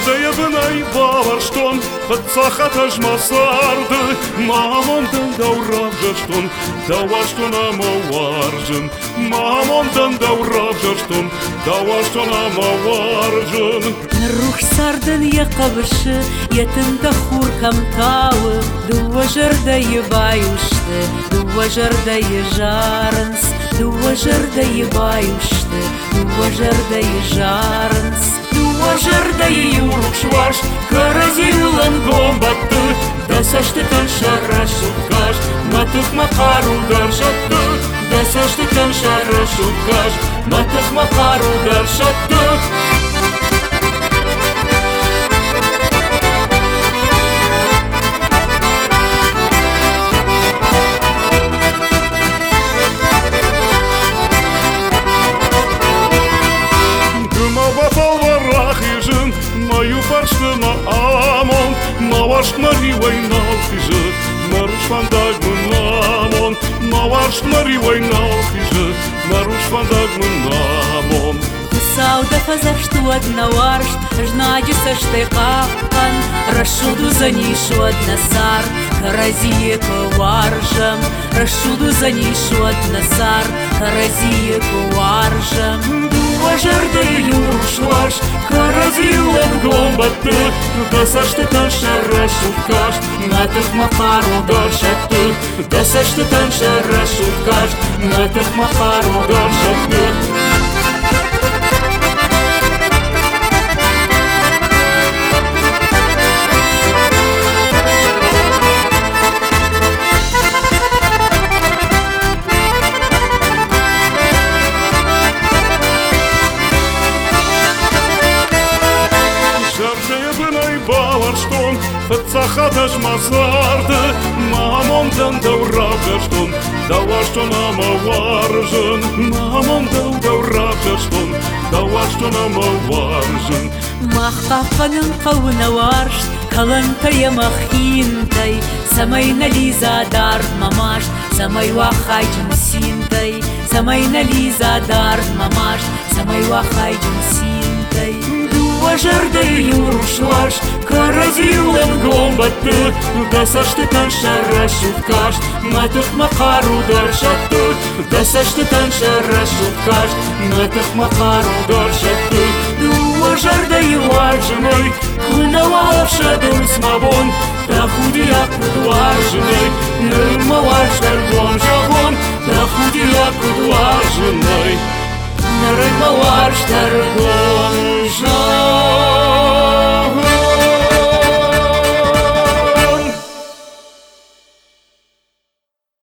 Şarjaya binay bavarşton Fıtsakataş masardı Mamondan davravjashton Davashton ama varjın Mamondan davravjashton Davashton ama varjın Рух сардын якабышы Етінді хуркам тауы Дуа жырдайы баюшты Дуа жырдайы жарынс Дуа жырдайы баюшты Дуа жырдайы жарынс Дуа жырдайы юрукшваш Каразилан гомбатты Дасашты таншара шуткаш Матых макару даршатты Дасашты таншара шуткаш Матых макару даршатты Мою парштыма амон Мавашт маривай налхижы Маруш фандаг мынамон Мавашт маривай налхижы Маруш фандаг мынамон Сауда фазашт одна варшт Жнади саштай капкан Рашуду за нишу одна сар Каразие коваржам Рашуду за нишу одна сар Каразие коваржам Важарды юрушлаш Каразилен гомбатты Дасашты таншара шуткаш Натых махару даршатты Дасашты таншара шуткаш Натых махару даршатты Bavarşton Fıtsakataş masardı Mamondan davravjashton Davashton ama varjın Mamondan davravjashton Davashton ama varjın Махкафанын кауна варшт Калантая махинтай Самайна лиза дар мамашт Самай вахайджин синтай Самайна лиза дар мамашт Самай вахайджин синтай Важарды юрушлаш Каразилен гомбатты Дасашты таншара шуткаш Матых макару даршатты Дасашты таншара шуткаш Матых макару даршатты Важарды юваржыной Кунавалшадын смабон Тахудия кудваржыной Нырмаваштар гонжагон Тахудия кудваржыной Нырмаваштар гон